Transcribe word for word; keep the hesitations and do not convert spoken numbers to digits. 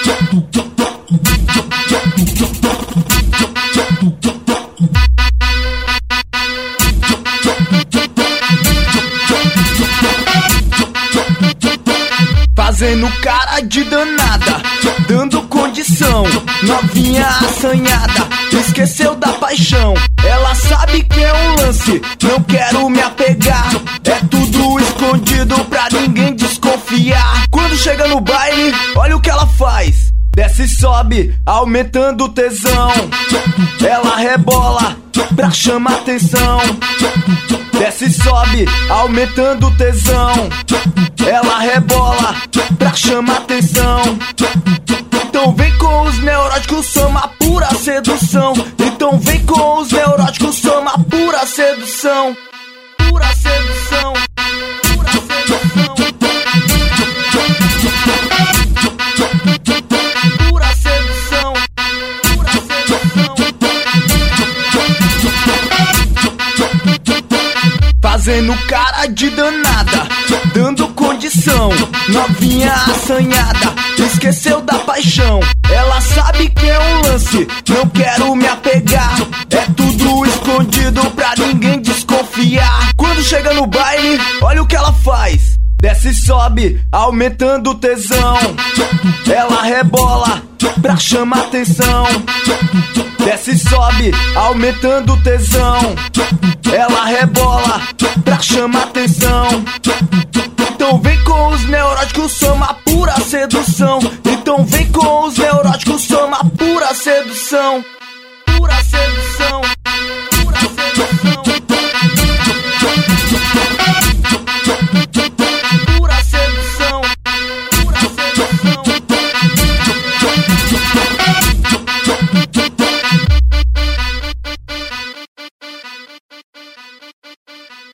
Fazendo cara de danada, dando condição. Novinha assanhada, esqueceu da paixão. Ela sabe que é um lance, não quero me apegar. É tudo escondido pra ninguém desconfiar. Quando chega no baile, olha o que ela faz. Desce e sobe, aumentando o tesão. Ela rebola pra chamar atenção. Desce e sobe, aumentando o tesão. Ela rebola pra chamar atenção. Então vem com os neuróticos, soma pura sedução. Então vem com os neuróticos, soma pura sedução. Pura sedução. Pura sedução. Pura sedução. Pura sedução. Fazendo cara de danada, dando condição. Novinha assanhada, esqueceu da paixão. Ela sabe que é um lance, não quero me apegar. É tudo escondido pra ninguém desconfiar. Quando chega no baile, olha o que ela faz. Desce e sobe, aumentando o tesão. Ela rebola pra chamar atenção. Desce e sobe, aumentando o tesão. Ela rebola pra chamar atenção. Então vem com os neuróticos, soma pura sedução. Então vem com os neuróticos, soma pura sedução. Pura sedução.